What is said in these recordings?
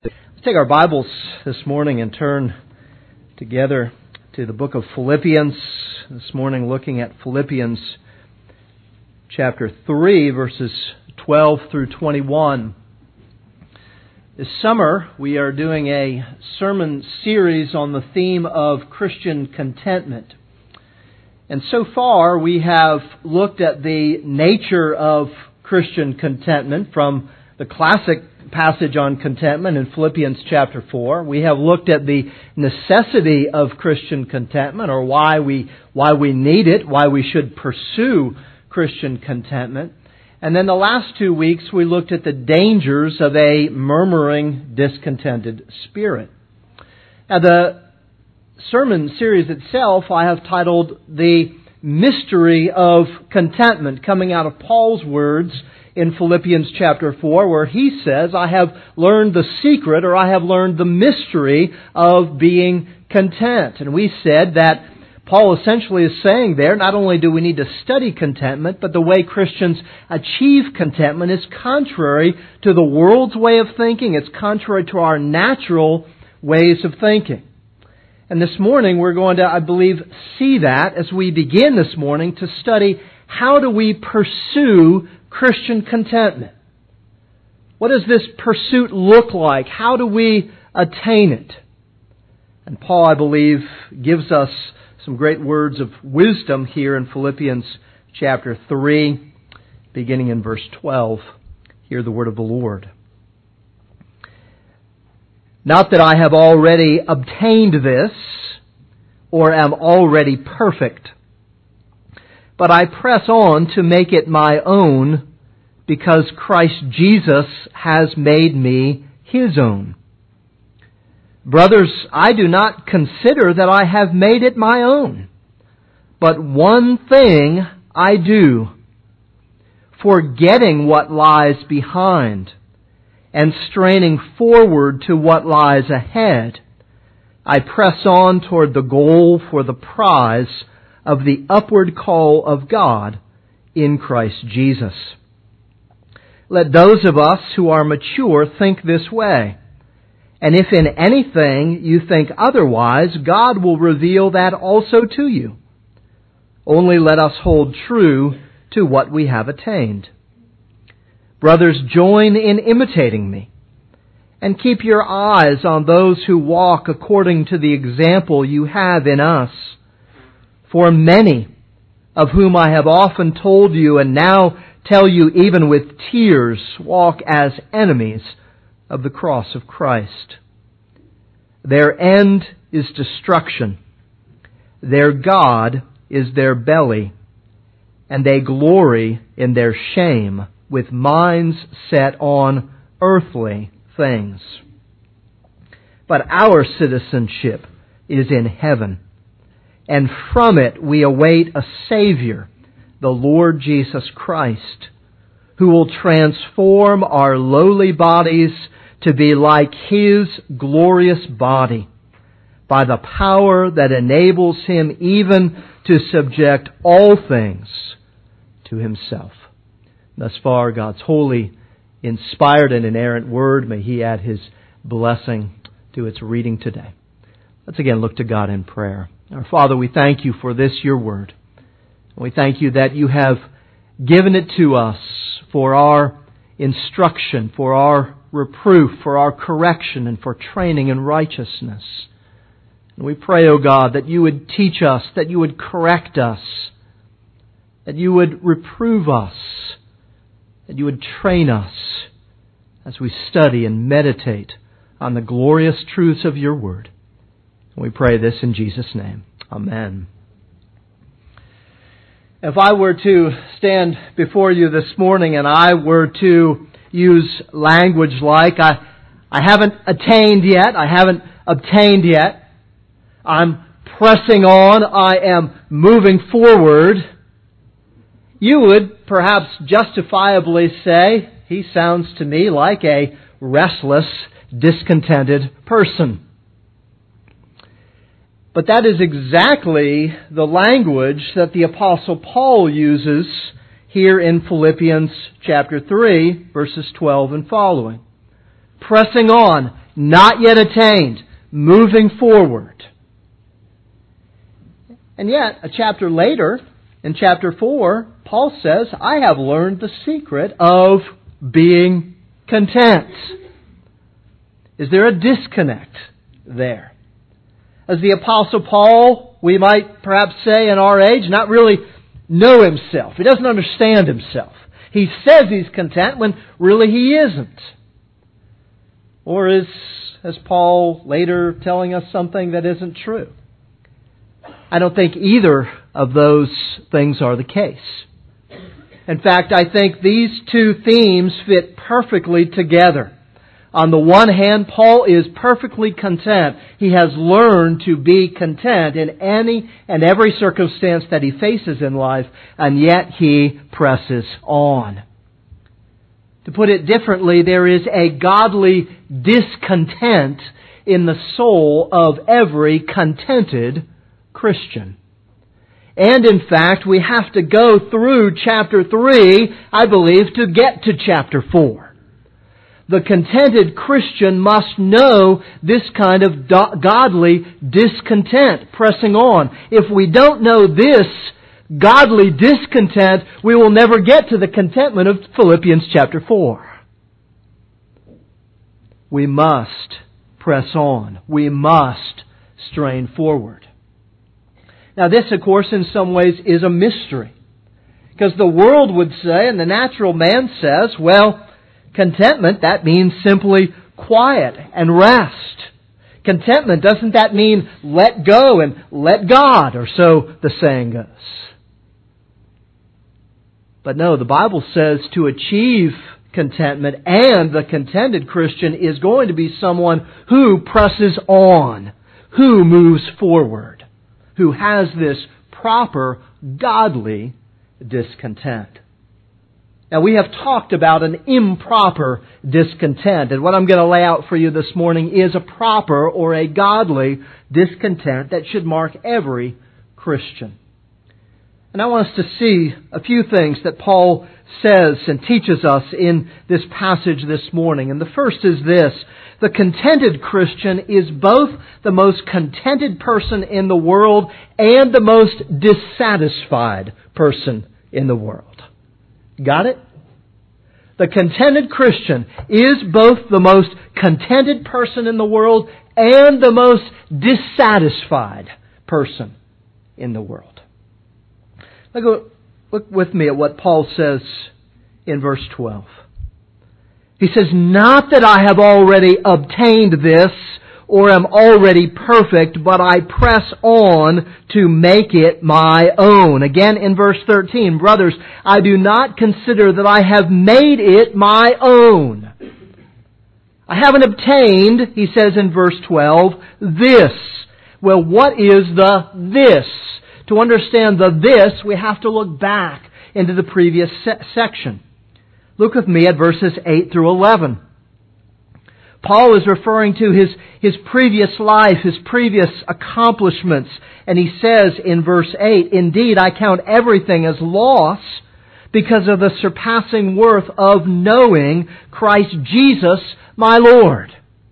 Let's take our Bibles this morning and turn together to the book of Philippians. This morning looking at Philippians chapter 3, verses 12 through 21. This summer we are doing a sermon series on the theme of Christian contentment. And so far we have looked at the nature of Christian contentment from the classic passage on contentment in Philippians chapter 4. We have looked at the necessity of Christian contentment, or why we need it, why we should pursue Christian contentment. And then the last 2 weeks we looked at the dangers of a murmuring, discontented spirit. Now the sermon series itself I have titled The Mystery of Contentment, coming out of Paul's words in Philippians chapter 4, where he says, I have learned the secret, or I have learned the mystery of being content. And we said that Paul essentially is saying there, not only do we need to study contentment, but the way Christians achieve contentment is contrary to the world's way of thinking. It's contrary to our natural ways of thinking. And this morning we're going to, I believe, see that as we begin this morning to study how do we pursue Christian contentment. What does this pursuit look like? How do we attain it? And Paul, I believe, gives us some great words of wisdom here in Philippians chapter 3, beginning in verse 12. Hear the word of the Lord. Not that I have already obtained this, or am already perfect, but I press on to make it my own, because Christ Jesus has made me His own. Brothers, I do not consider that I have made it my own, but one thing I do, forgetting what lies behind and straining forward to what lies ahead, I press on toward the goal for the prize of the upward call of God in Christ Jesus. Let those of us who are mature think this way. And if in anything you think otherwise, God will reveal that also to you. Only let us hold true to what we have attained. Brothers, join in imitating me, and keep your eyes on those who walk according to the example you have in us. For many, of whom I have often told you and now tell you even with tears, walk as enemies of the cross of Christ. Their end is destruction. Their God is their belly, and they glory in their shame with minds set on earthly things. But our citizenship is in heaven, and from it we await a Savior, the Lord Jesus Christ, who will transform our lowly bodies to be like His glorious body, by the power that enables Him even to subject all things to Himself. Thus far, God's holy, inspired, and inerrant Word, may He add His blessing to its reading today. Let's again look to God in prayer. Our Father, we thank You for this, Your Word. And we thank You that You have given it to us for our instruction, for our reproof, for our correction, and for training in righteousness. And we pray, O God, that You would teach us, that You would correct us, that You would reprove us, that You would train us as we study and meditate on the glorious truths of Your Word. And we pray this in Jesus' name. Amen. If I were to stand before you this morning and I were to use language like, I haven't attained yet, I haven't obtained yet, I'm pressing on, I am moving forward, you would perhaps justifiably say, he sounds to me like a restless, discontented person. But that is exactly the language that the Apostle Paul uses here in Philippians chapter 3, verses 12 and following. Pressing on, not yet attained, moving forward. And yet, a chapter later, in chapter 4, Paul says, I have learned the secret of being content. Is there a disconnect there? As the Apostle Paul, we might perhaps say in our age, not really know himself. He doesn't understand himself. He says he's content when really he isn't. Or is Paul later telling us something that isn't true? I don't think either of those things are the case. In fact, I think these two themes fit perfectly together. On the one hand, Paul is perfectly content. He has learned to be content in any and every circumstance that he faces in life, and yet he presses on. To put it differently, there is a godly discontent in the soul of every contented Christian. And in fact, we have to go through chapter 3, I believe, to get to chapter 4. The contented Christian must know this kind of godly discontent, pressing on. If we don't know this godly discontent, we will never get to the contentment of Philippians chapter 4. We must press on. We must strain forward. Now this, of course, in some ways is a mystery. Because the world would say, and the natural man says, well, contentment, that means simply quiet and rest. Contentment, doesn't that mean let go and let God, or so the saying goes. But no, the Bible says to achieve contentment, and the contented Christian is going to be someone who presses on, who moves forward, who has this proper godly discontent. Now, we have talked about an improper discontent, and what I'm going to lay out for you this morning is a proper or a godly discontent that should mark every Christian. And I want us to see a few things that Paul says and teaches us in this passage this morning. And the first is this: the contented Christian is both the most contented person in the world and the most dissatisfied person in the world. Got it? The contented Christian is both the most contented person in the world and the most dissatisfied person in the world. Look with me at what Paul says in verse 12. He says, not that I have already obtained this or am already perfect, but I press on to make it my own. Again in verse 13, brothers, I do not consider that I have made it my own. I haven't obtained, he says in verse 12, this. Well, what is the this? To understand the this, we have to look back into the previous section. Look with me at verses 8 through 11. Paul is referring to his previous life, his previous accomplishments. And he says in verse 8, indeed, I count everything as loss because of the surpassing worth of knowing Christ Jesus, my Lord.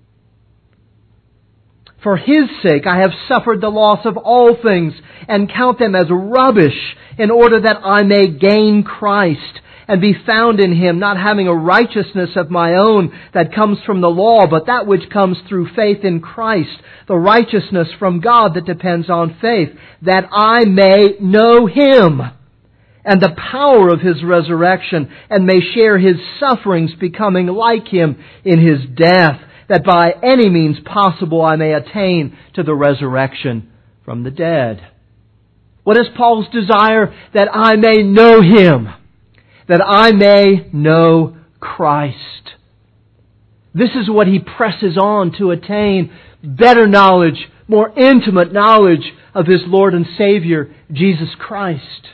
For His sake I have suffered the loss of all things and count them as rubbish in order that I may gain Christ and be found in Him, not having a righteousness of my own that comes from the law, but that which comes through faith in Christ, the righteousness from God that depends on faith, that I may know Him and the power of His resurrection, and may share His sufferings, becoming like Him in His death, that by any means possible I may attain to the resurrection from the dead. What is Paul's desire? That I may know Him, that I may know Christ. This is what he presses on to attain: better knowledge, more intimate knowledge of his Lord and Savior, Jesus Christ.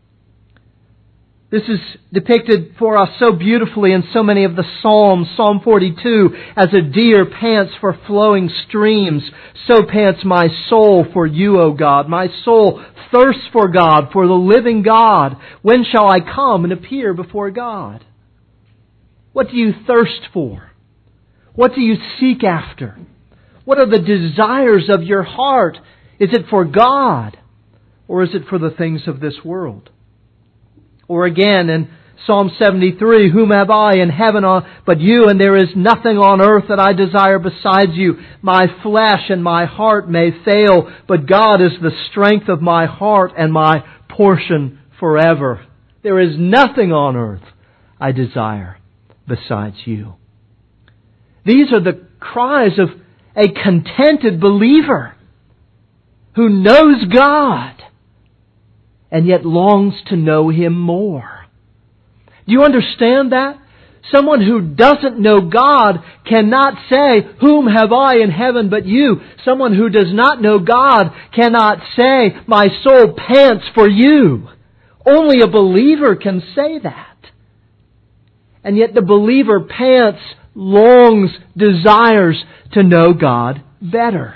This is depicted for us so beautifully in so many of the Psalms. Psalm 42, as a deer pants for flowing streams, so pants my soul for you, O God. My soul thirsts for God, for the living God. When shall I come and appear before God? What do you thirst for? What do you seek after? What are the desires of your heart? Is it for God? Or is it for the things of this world? Or again in Psalm 73, whom have I in heaven but you, and there is nothing on earth that I desire besides you. My flesh and my heart may fail, but God is the strength of my heart and my portion forever. There is nothing on earth I desire besides you. These are the cries of a contented believer who knows God and yet longs to know Him more. Do you understand that? Someone who doesn't know God cannot say, whom have I in heaven but you? Someone who does not know God cannot say, my soul pants for you. Only a believer can say that. And yet the believer pants, longs, desires to know God better.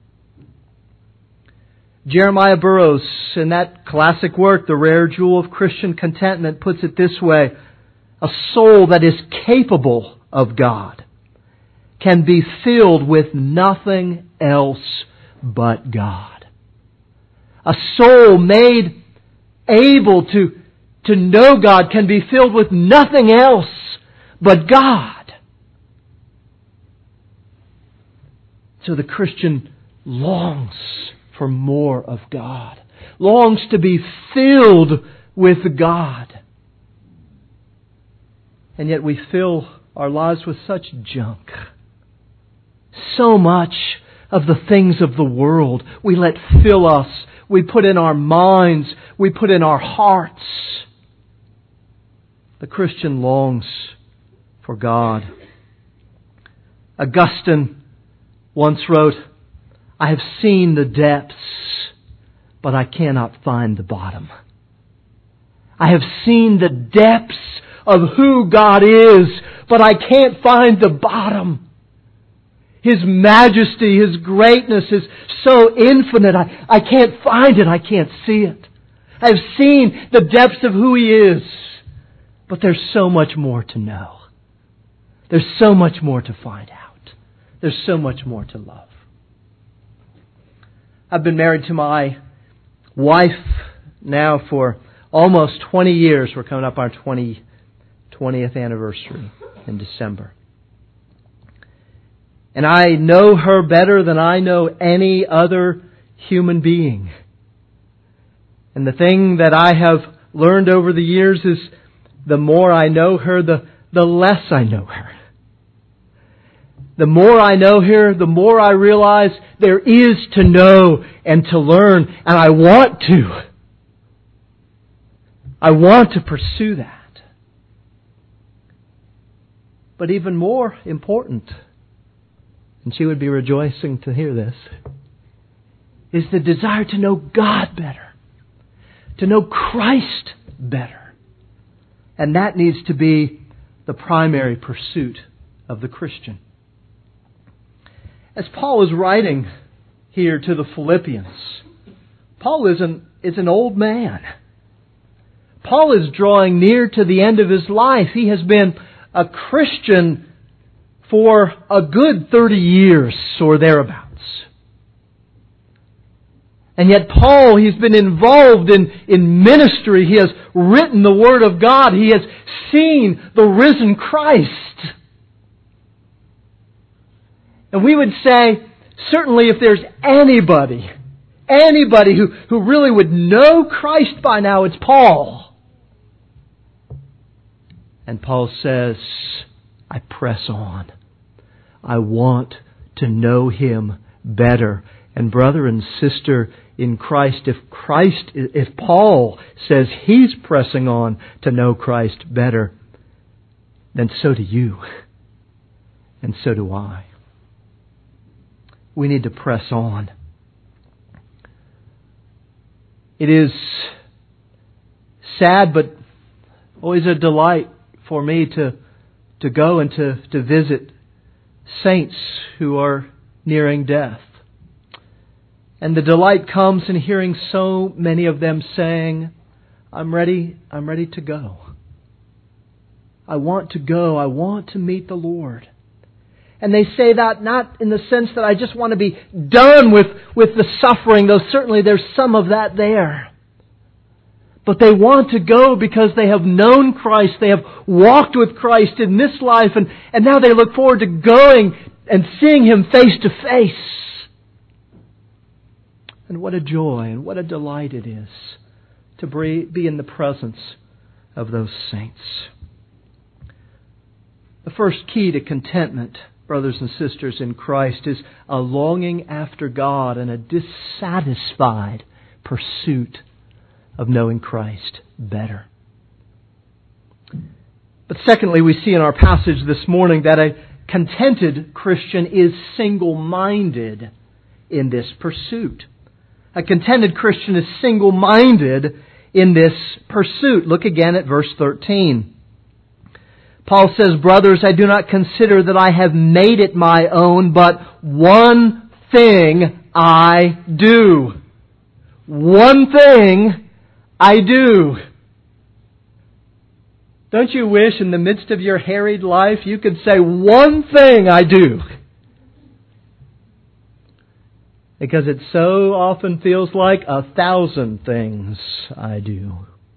Jeremiah Burroughs, in that classic work, The Rare Jewel of Christian Contentment, puts it this way: a soul that is capable of God can be filled with nothing else but God. A soul made able to know God can be filled with nothing else but God. So the Christian longs for more of God, longs to be filled with God. And yet we fill our lives with such junk. So much of the things of the world we let fill us. We put in our minds. We put in our hearts. The Christian longs for God. Augustine once wrote, I have seen the depths, but I cannot find the bottom. I have seen the depths of who God is, but I can't find the bottom. His majesty, His greatness is so infinite. I can't find it. I can't see it. I have seen the depths of who He is, but there's so much more to know. There's so much more to find out. There's so much more to love. I've been married to my wife now for almost 20 years. We're coming up our 20th anniversary in December. And I know her better than I know any other human being. And the thing that I have learned over the years is the more I know her, the less I know her. The more I know her, the more I realize there is to know and to learn, and I want to. I want to pursue that. But even more important, and she would be rejoicing to hear this, is the desire to know God better, to know Christ better. And that needs to be the primary pursuit of the Christian. As Paul is writing here to the Philippians, Paul is an old man. Paul is drawing near to the end of his life. He has been a Christian for a good 30 years or thereabouts. And yet Paul, he's been involved in ministry. He has written the Word of God. He has seen the risen Christ. And we would say, certainly if there's anybody who really would know Christ by now, it's Paul. And Paul says, I press on. I want to know Him better. And brother and sister in Christ, if Paul says he's pressing on to know Christ better, then so do you. And so do I. We need to press on. It is sad, but always a delight for me to go and to visit saints who are nearing death. And the delight comes in hearing so many of them saying, I'm ready to go. I want to go. I want to meet the Lord. And they say that not in the sense that I just want to be done with the suffering, though certainly there's some of that there. But they want to go because they have known Christ, they have walked with Christ in this life, and now they look forward to going and seeing Him face to face. And what a joy and what a delight it is to be in the presence of those saints. The first key to contentment, brothers and sisters in Christ, is a longing after God and a dissatisfied pursuit of knowing Christ better. But secondly, we see in our passage this morning that a contented Christian is single-minded in this pursuit. A contented Christian is single-minded in this pursuit. Look again at verse 13. Paul says, "Brothers, I do not consider that I have made it my own, but one thing I do. One thing I do." Don't you wish in the midst of your harried life you could say, "One thing I do"? Because it so often feels like 1,000 things I do.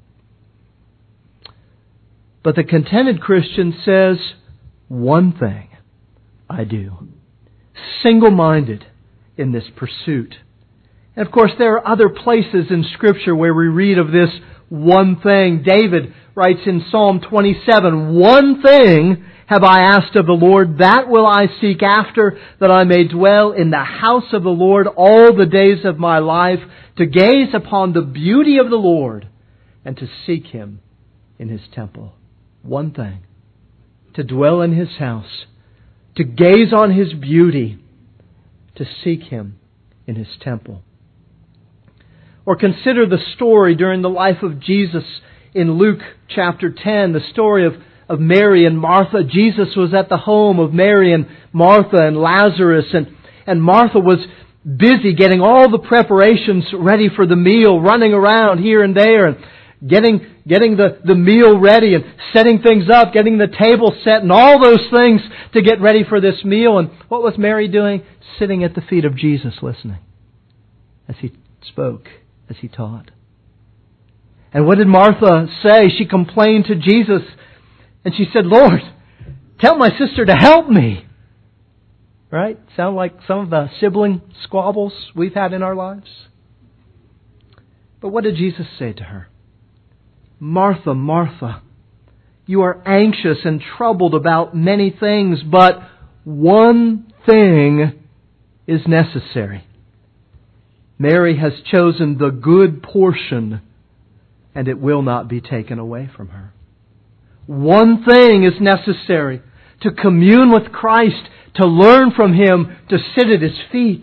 But the contented Christian says, "One thing I do." Single-minded in this pursuit. And of course, there are other places in Scripture where we read of this one thing. David writes in Psalm 27, "One thing have I asked of the Lord, that will I seek after, that I may dwell in the house of the Lord all the days of my life, to gaze upon the beauty of the Lord and to seek Him in His temple." One thing. To dwell in His house, to gaze on His beauty, to seek Him in His temple. Or consider the story during the life of Jesus in Luke chapter 10, the story of Mary and Martha. Jesus was at the home of Mary and Martha and Lazarus, and Martha was busy getting all the preparations ready for the meal, running around here and there, and getting the meal ready and setting things up, getting the table set and all those things to get ready for this meal. And what was Mary doing? Sitting at the feet of Jesus listening as He spoke, as He taught. And what did Martha say? She complained to Jesus and she said, "Lord, tell my sister to help me." Right? Sound like some of the sibling squabbles we've had in our lives? But what did Jesus say to her? "Martha, Martha, you are anxious and troubled about many things, but one thing is necessary. Mary has chosen the good portion, and it will not be taken away from her." One thing is necessary: to commune with Christ, to learn from Him, to sit at His feet.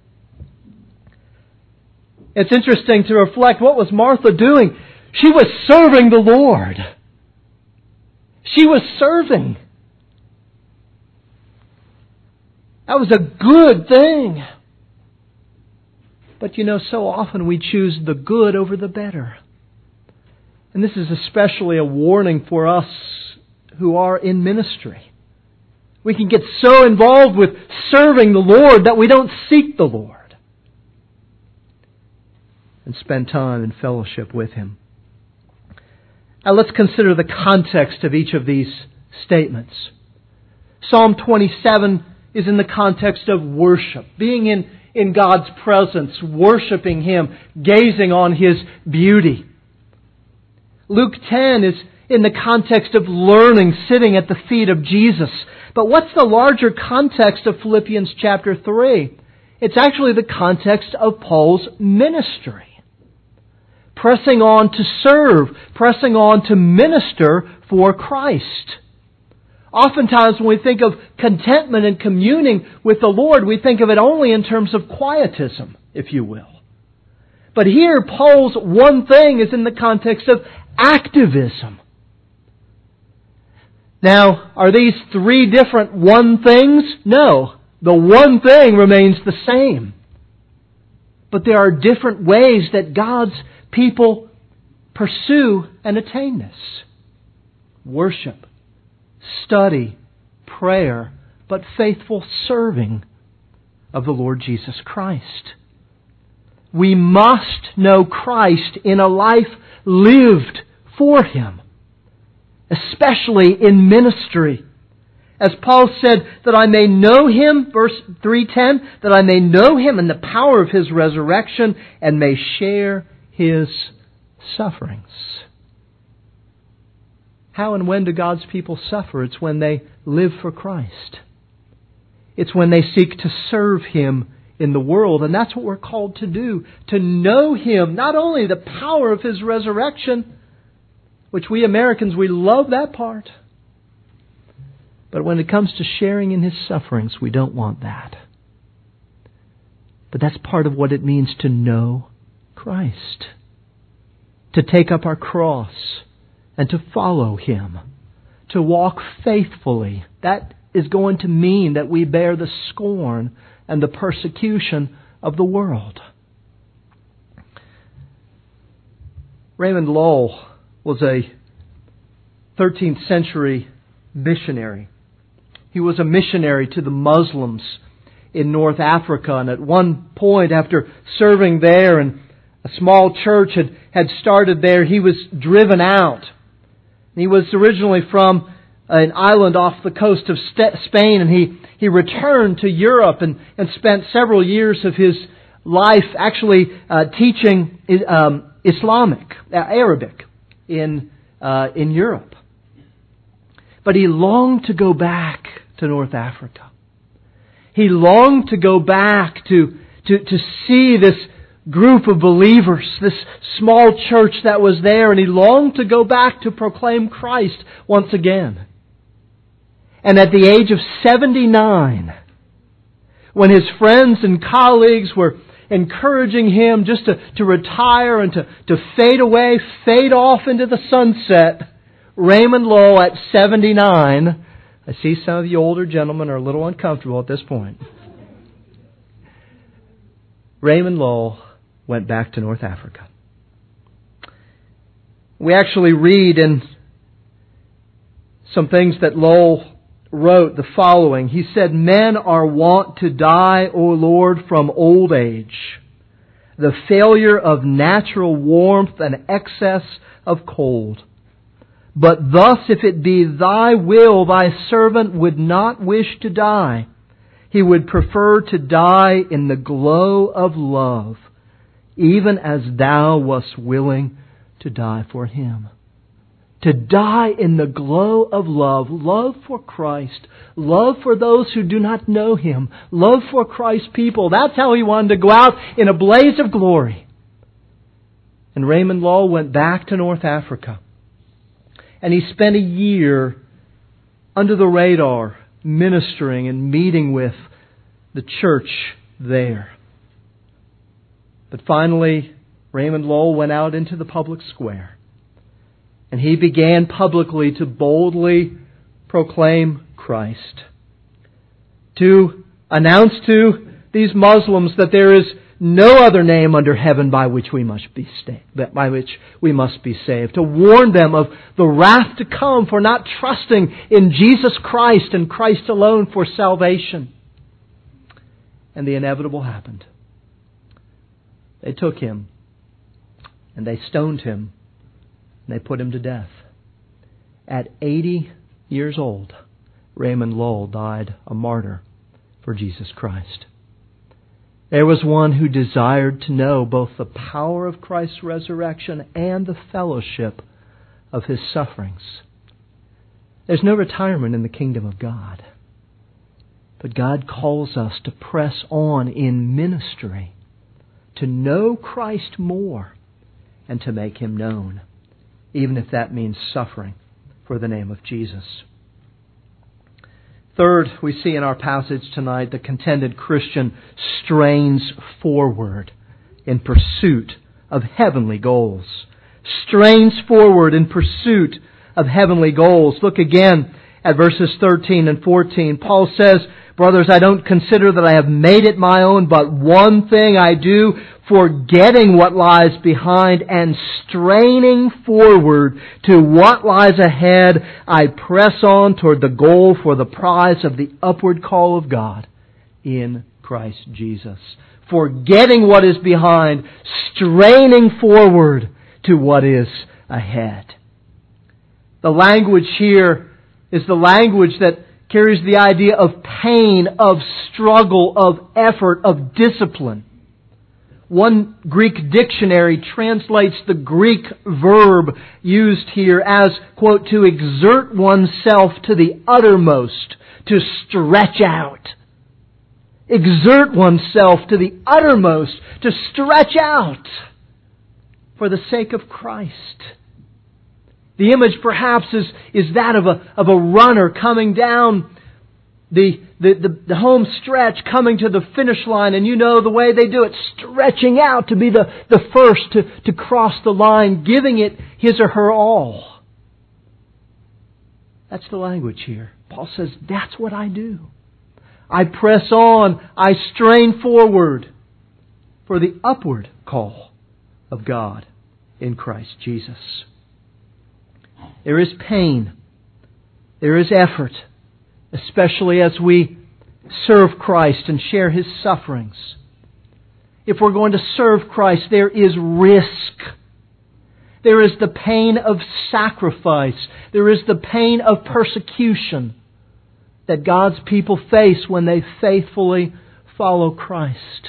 It's interesting to reflect, what was Martha doing? She was serving the Lord. She was serving. That was a good thing. But so often we choose the good over the better. And this is especially a warning for us who are in ministry. We can get so involved with serving the Lord that we don't seek the Lord and spend time in fellowship with Him. Now let's consider the context of each of these statements. Psalm 27 is in the context of worship, being in God's presence, worshiping Him, gazing on His beauty. Luke 10 is in the context of learning, sitting at the feet of Jesus. But what's the larger context of Philippians chapter 3? It's actually the context of Paul's ministry. Pressing on to serve, pressing on to minister for Christ. Oftentimes when we think of contentment and communing with the Lord, we think of it only in terms of quietism, if you will. But here, Paul's one thing is in the context of activism. Now, are these three different one things? No. The one thing remains the same. But there are different ways that God's people pursue and attain this. Worship, study, prayer, but faithful serving of the Lord Jesus Christ. We must know Christ in a life lived for Him, especially in ministry. As Paul said, that I may know Him, verse 3:10, that I may know Him in the power of His resurrection and may share His sufferings. How and when do God's people suffer? It's when they live for Christ. It's when they seek to serve Him in the world. And that's what we're called to do. To know Him, not only the power of His resurrection, which we Americans, we love that part. But when it comes to sharing in His sufferings, we don't want that. But that's part of what it means to know Christ. To take up our cross and to follow Him. To walk faithfully. That is going to mean that we bear the scorn and the persecution of the world. Raymond Lull was a 13th century missionary. He was a missionary to the Muslims in North Africa, and at one point, after serving there, and a small church had started there, he was driven out. He was originally from an island off the coast of Spain, and he returned to Europe and spent several years of his life actually teaching Arabic in Europe. But he longed to go back to North Africa. He longed to go back to see this group of believers, this small church that was there, and he longed to go back to proclaim Christ once again. And at the age of 79, when his friends and colleagues were encouraging him just to retire and to fade away, fade off into the sunset, Raymond Lull at 79, I see some of the older gentlemen are a little uncomfortable at this point. Raymond Lull went back to North Africa. We actually read in some things that Lull wrote the following. He said, "Men are wont to die, O Lord, from old age, the failure of natural warmth and excess of cold. But thus, if it be Thy will, Thy servant would not wish to die. He would prefer to die in the glow of love, even as Thou wast willing to die for him." To die in the glow of love. Love for Christ. Love for those who do not know Him. Love for Christ's people. That's how he wanted to go out in a blaze of glory. And Raymond Lull went back to North Africa. And he spent a year under the radar ministering and meeting with the church there. But finally, Raymond Lull went out into the public square. And he began publicly to boldly proclaim Christ. To announce to these Muslims that there is no other name under heaven by which we must be saved. To warn them of the wrath to come for not trusting in Jesus Christ and Christ alone for salvation. And the inevitable happened. They took him and they stoned him. And they put him to death. At 80 years old, Raymond Lull died a martyr for Jesus Christ. There was one who desired to know both the power of Christ's resurrection and the fellowship of His sufferings. There's no retirement in the kingdom of God. But God calls us to press on in ministry, to know Christ more, and to make Him known, even if that means suffering for the name of Jesus. Third, we see in our passage tonight the contented Christian strains forward in pursuit of heavenly goals. Strains forward in pursuit of heavenly goals. Look again at verses 13 and 14. Paul says, "Brothers, I don't consider that I have made it my own, but one thing I do, forgetting what lies behind and straining forward to what lies ahead, I press on toward the goal for the prize of the upward call of God in Christ Jesus. Forgetting what is behind, straining forward to what is ahead. The language here is the language that carries the idea of pain, of struggle, of effort, of discipline. One Greek dictionary translates the Greek verb used here as, quote, to exert oneself to the uttermost, to stretch out. Exert oneself to the uttermost, to stretch out for the sake of Christ. The image perhaps is that of a runner coming down the home stretch, coming to the finish line, and you know the way they do it, stretching out to be the first to cross the line, giving it his or her all. That's the language here. Paul says, that's what I do. I press on, I strain forward for the upward call of God in Christ Jesus. There is pain. There is effort, especially as we serve Christ and share His sufferings. If we're going to serve Christ, there is risk. There is the pain of sacrifice. There is the pain of persecution that God's people face when they faithfully follow Christ.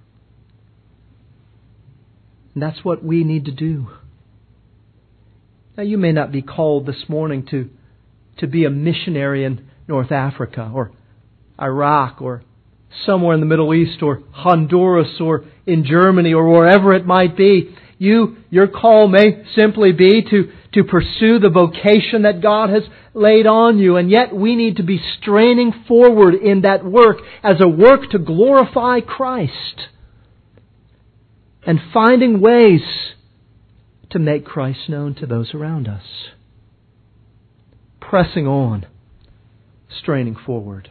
And that's what we need to do. Now, you may not be called this morning to be a missionary in North Africa or Iraq or somewhere in the Middle East or Honduras or in Germany or wherever it might be. Your call may simply be to pursue the vocation that God has laid on you. And yet we need to be straining forward in that work as a work to glorify Christ and finding ways to make Christ known to those around us. Pressing on, straining forward.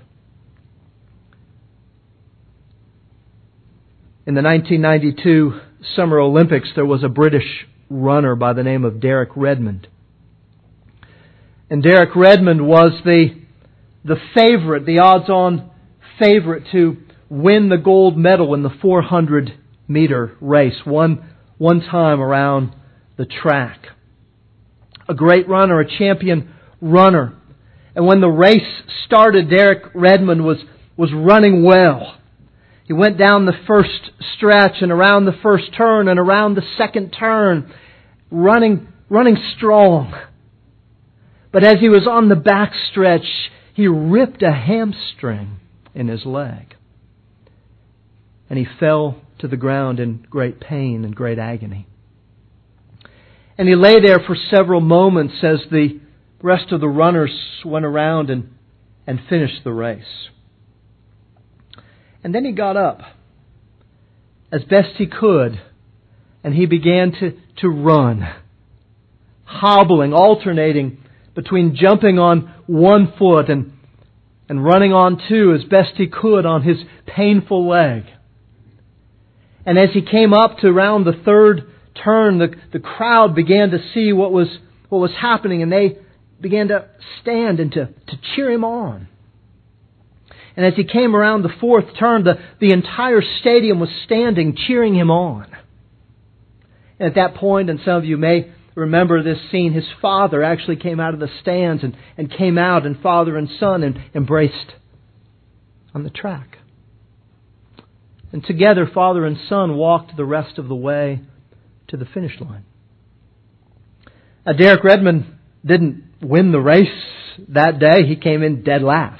In the 1992 Summer Olympics, there was a British runner by the name of Derek Redmond. And Derek Redmond was the favorite, the odds-on favorite to win the gold medal in the 400-meter race, one time around the track. A great runner, a champion runner. And when the race started, Derek Redmond was running well. He went down the first stretch and around the first turn and around the second turn, running strong. But as he was on the back stretch, he ripped a hamstring in his leg. And he fell to the ground in great pain and great agony. And he lay there for several moments as the rest of the runners went around and finished the race. And then he got up as best he could, and he began to run, hobbling, alternating between jumping on one foot and running on two as best he could on his painful leg. And as he came up to around the third turn, the crowd began to see what was happening, and they began to stand and to cheer him on. And as he came around the fourth turn, the entire stadium was standing, cheering him on. And at that point, and some of you may remember this scene, his father actually came out of the stands and came out, and father and son embraced on the track. And together, father and son walked the rest of the way to the finish line. Now, Derek Redmond didn't win the race that day. He came in dead last.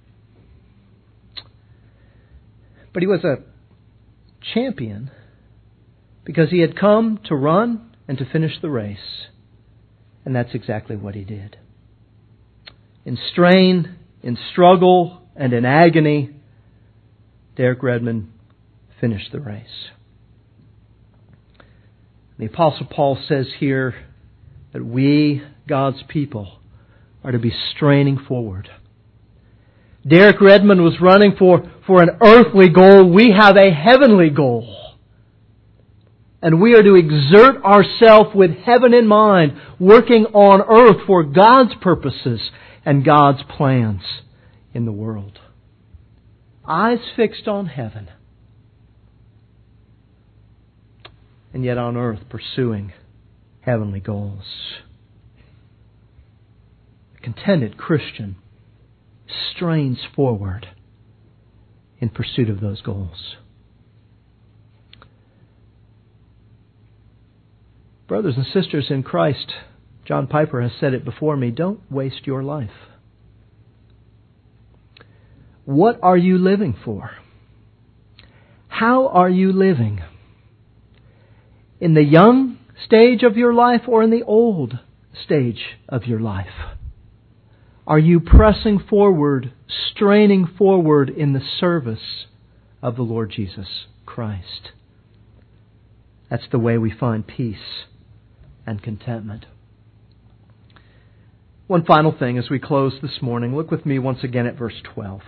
But he was a champion because he had come to run and to finish the race. And that's exactly what he did. In strain, in struggle, and in agony, Derek Redmond finished the race. The Apostle Paul says here that we, God's people, are to be straining forward. Derek Redmond was running for an earthly goal. We have a heavenly goal. And we are to exert ourselves with heaven in mind, working on earth for God's purposes and God's plans in the world. Eyes fixed on heaven, and yet on earth pursuing heavenly goals. A contented Christian strains forward in pursuit of those goals. Brothers and sisters in Christ, John Piper has said it before me, don't waste your life. What are you living for? How are you living? In the young stage of your life or in the old stage of your life? Are you pressing forward, straining forward in the service of the Lord Jesus Christ? That's the way we find peace and contentment. One final thing as we close this morning. Look with me once again at verse 12.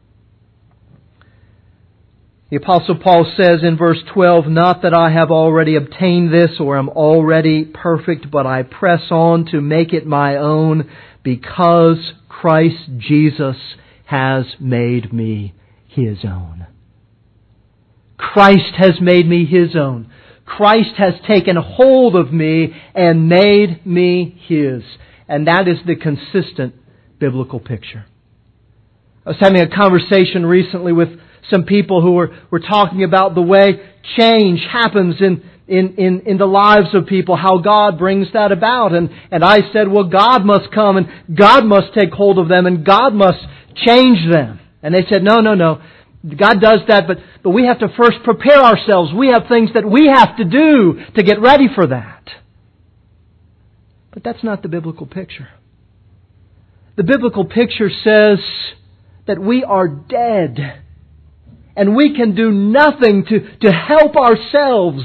The Apostle Paul says in verse 12, "Not that I have already obtained this or am already perfect, but I press on to make it my own, because Christ Jesus has made me His own." Christ has made me His own. Christ has taken hold of me and made me His. And that is the consistent biblical picture. I was having a conversation recently with some people who were talking about the way change happens in the lives of people, how God brings that about. And I said, well, God must come and God must take hold of them and God must change them. And they said, no. God does that, but we have to first prepare ourselves. We have things that we have to do to get ready for that. But that's not the biblical picture. The biblical picture says that we are dead and we can do nothing to help ourselves.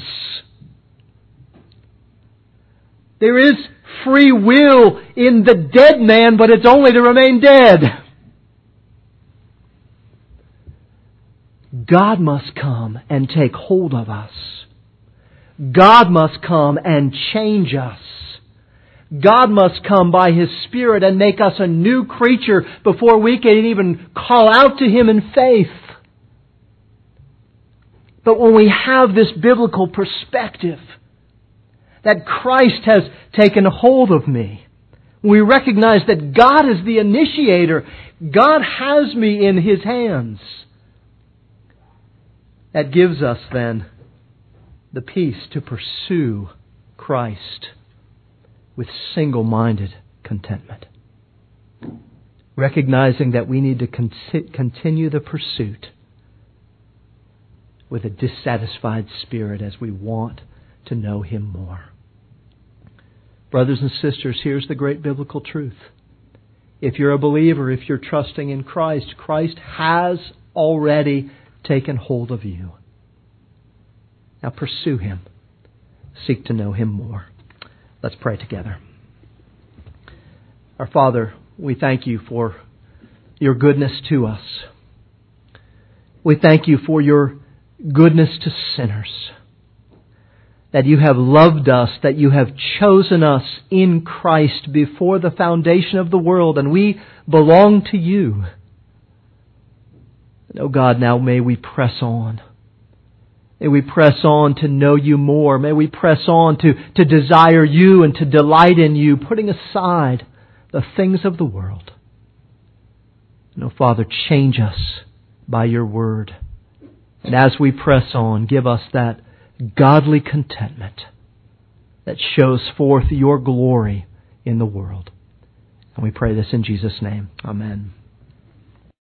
There is free will in the dead man, but it's only to remain dead. God must come and take hold of us. God must come and change us. God must come by His Spirit and make us a new creature before we can even call out to Him in faith. But when we have this biblical perspective that Christ has taken hold of me, we recognize that God is the initiator. God has me in His hands. That gives us then the peace to pursue Christ with single-minded contentment. Recognizing that we need to continue the pursuit with a dissatisfied spirit as we want to know Him more. Brothers and sisters, here's the great biblical truth. If you're a believer, if you're trusting in Christ, Christ has already taken hold of you. Now pursue Him. Seek to know Him more. Let's pray together. Our Father, we thank You for Your goodness to us. We thank You for Your goodness to sinners. That You have loved us, that You have chosen us in Christ before the foundation of the world, and we belong to You. Oh God, now may we press on. May we press on to know You more. May we press on to desire You and to delight in You, putting aside the things of the world. And, oh Father, change us by Your Word. And as we press on, give us that godly contentment that shows forth Your glory in the world. And we pray this in Jesus' name. Amen.